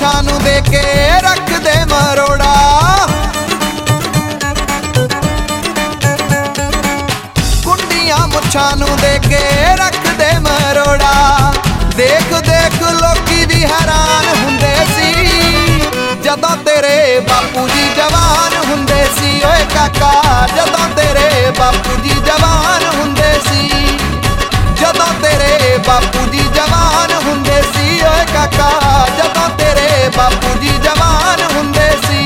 ਮੁੱਛਾਂ ਨੂੰ ਦੇ ਕੇ ਰੱਖਦੇ ਮਰੋੜਾ। ਕੁੰਡੀਆਂ ਮੁੱਛਾਂ ਨੂੰ ਦੇ ਕੇ ਰੱਖਦੇ ਮਰੋੜਾ। ਦੇਖ ਦੇਖ ਲੋਕੀ ਵੀ ਹੈਰਾਨ ਹੁੰਦੇ ਸੀ ਜਦੋਂ ਤੇਰੇ ਬਾਪੂ ਜੀ ਜਵਾਨ ਹੁੰਦੇ ਸੀ। ਓਏ ਕਾਕਾ ਜਦੋਂ ਤੇਰੇ ਬਾਪੂ ਜੀ ਜਵਾਨ ਹੁੰਦੇ ਸੀ, ਜਦੋਂ ਤੇਰੇ ਬਾਪੂ ਜੀ ਜਵਾਨ ਹੁੰਦੇ ਸੀ। ਓਏ ਕਾਕਾ ਜਦੋਂ ਤੇਰੇ ਬਾਪੂ ਜੀ ਜਵਾਨ ਹੁੰਦੇ ਸੀ।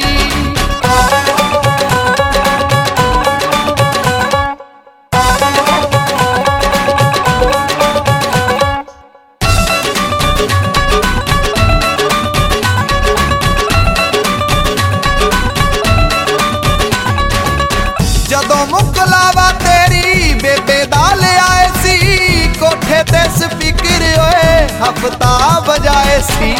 ਜਦੋਂ ਮੁਕਲਾਵਾ ਤੇਰੀ ਬੇਬੇ ਦਾ ਲਿਆਏ ਸੀ, ਕੋਠੇ ਤੇ ਸਪੀਕਰ ਓਏ ਹਫਤਾ ਵਜਾਏ ਸੀ।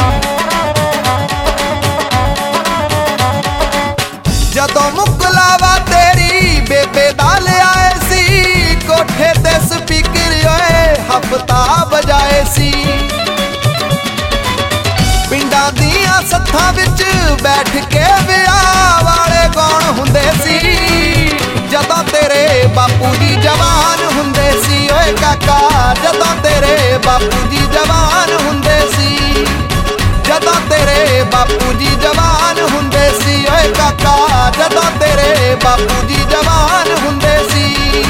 ਜਦੋਂ ਮੁਕਲਾਵਾ ਤੇਰੀ ਬੇਬੇ ਦਾ ਲਿਆਏ ਸੀ, ਕੋਠੇ ਤੇ ਸਪੀਕਰ ਓਏ ਹਫਤਾ ਵਜਾਏ ਸੀ। ਪਿੰਡਾਂ ਦੀਆਂ ਸੱਥਾਂ ਵਿੱਚ ਬੈਠ ਕੇ ਵਿਆਹ ਵਾਲੇ ਗਾਉਣ ਹੁੰਦੇ ਸੀ ਜਦੋਂ ਤੇਰੇ ਬਾਪੂ ਜੀ ਜਵਾਨ ਹੁੰਦੇ ਸੀ। ਓਏ ਕਾਕਾ ਜਦੋਂ ਤੇਰੇ ਬਾਪੂ ਜੀ ਜਵਾਨ ਹੁੰਦੇ ਸੀ, ਜਦੋਂ ਤੇਰੇ ਬਾਪੂ ਜੀ ਜਵਾਨ ਹੁੰਦੇ ਸੀ। ਓਏ ਕਾਕਾ ਜਦੋਂ ਤੇਰੇ ਬਾਪੂ ਜੀ ਜਵਾਨ ਹੁੰਦੇ ਸੀ।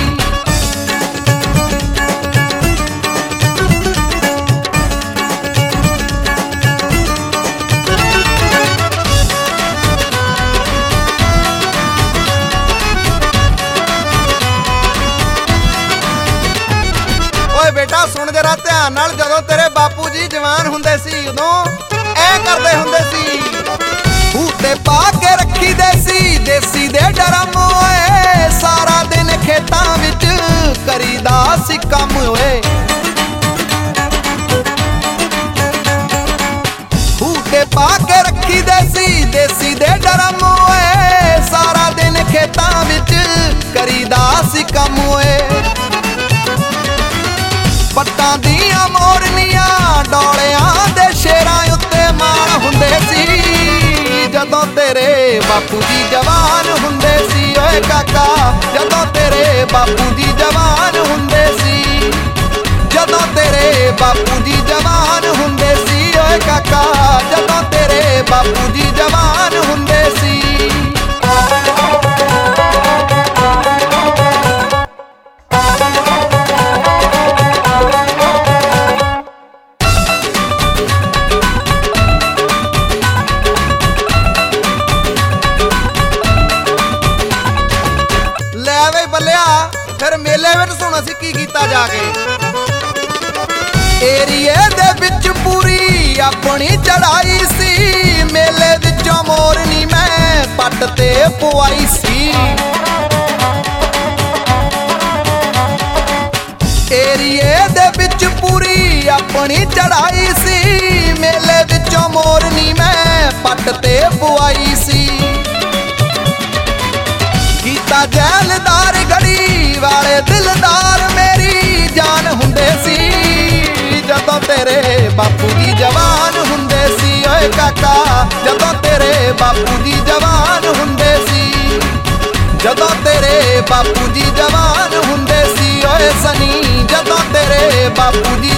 ਬੇਟਾ ਸੁਣ ਜਰਾ ਧਿਆਨ ਨਾਲ, ਜਦੋਂ ਤੇਰੇ ਬਾਪੂ ਜੀ ਜਵਾਨ ਹੁੰਦੇ ਸੀ ਉਦੋਂ ਐ ਕਰਦੇ ਹੁੰਦੇ ਸੀ। ਖੂਹ ਤੇ ਪਾ ਕੇ ਰੱਖੀ ਦੇਸੀ ਦੇ ਡਰਮ ਓਏ, ਸਾਰਾ ਦਿਨ ਖੇਤਾਂ ਵਿੱਚ ਕਰੀਦਾ ਸੀ ਕੰਮ ਓਏ। ਖੂਹ ਤੇ ਪਾ ਕੇ ਰੱਖੀ ਦੇਸੀ ਦੇ ਡਰਮ ਓਏ, ਸਾਰਾ ਦਿਨ ਖੇਤਾਂ ਵਿੱਚ ਕਰੀਦਾ ਸੀ ਕੰਮ ਓਏ। ਪੱਟਾਂ ਦੀਆਂ ਮੋਰਨੀਆਂ ਡੋਲਿਆਂ ਦੇ ਸ਼ੇਰਾਂ ਉੱਤੇ ਮਾਣ ਹੁੰਦੇ ਸੀ ਜਦੋਂ ਤੇਰੇ ਬਾਪੂ ਜੀ ਜਵਾਨ ਹੁੰਦੇ ਸੀ। ਓਏ ਕਾਕਾ ਜਦੋਂ ਤੇਰੇ ਬਾਪੂ ਜੀ ਜਵਾਨ ਹੁੰਦੇ ਸੀ, ਜਦੋਂ ਤੇਰੇ ਬਾਪੂ ਜੀ ਜਵਾਨ ਹੁੰਦੇ ਸੀ। ਓਏ ਕਾਕਾ ਜਦੋਂ ਤੇਰੇ ਬਾਪੂ ਜੀ ਜਵਾਨ ਹੁੰਦੇ ਸੀ। ਫਿਰ ਮੇਲੇ ਵਿੱਚ ਸੁਣ ਅਸੀਂ ਕੀ ਕੀਤਾ ਜਾ ਕੇ। ਏਰੀਏ ਦੇ ਵਿੱਚ ਪੂਰੀ ਆਪਣੀ ਚੜਾਈ ਸੀ, ਮੇਲੇ ਵਿੱਚੋਂ ਮੋਰਨੀ ਮੈਂ ਪੱਟ ਤੇ ਪਵਾਈ ਸੀ। ਏਰੀਏ ਦੇ ਵਿੱਚ ਪੂਰੀ ਆਪਣੀ ਚੜਾਈ ਸੀ, ਮੇਲੇ ਵਿੱਚੋਂ ਮੋਰਨੀ ਮੈਂ ਪੱਟ ਤੇ ਪਵਾਈ ਸੀ। ਕੀਤਾ ਜੈਲਦਾਰ ਗੜੀ ਵਾਲੇ ਦਿਲਦਾਰ ਮੇਰੀ ਜਾਨ ਹੁੰਦੇ ਸੀ ਜਦੋਂ ਤੇਰੇ ਬਾਪੂ ਜੀ ਜਵਾਨ ਹੁੰਦੇ ਸੀ। ਓਏ ਕਾਕਾ ਜਦੋਂ ਤੇਰੇ ਬਾਪੂ ਜੀ ਜਵਾਨ ਹੁੰਦੇ ਸੀ, ਜਦੋਂ ਤੇਰੇ ਬਾਪੂ ਜੀ ਜਵਾਨ ਹੁੰਦੇ ਸੀ। ਓਏ ਸਨੀ ਜਦੋਂ ਤੇਰੇ ਬਾਪੂ ਜੀ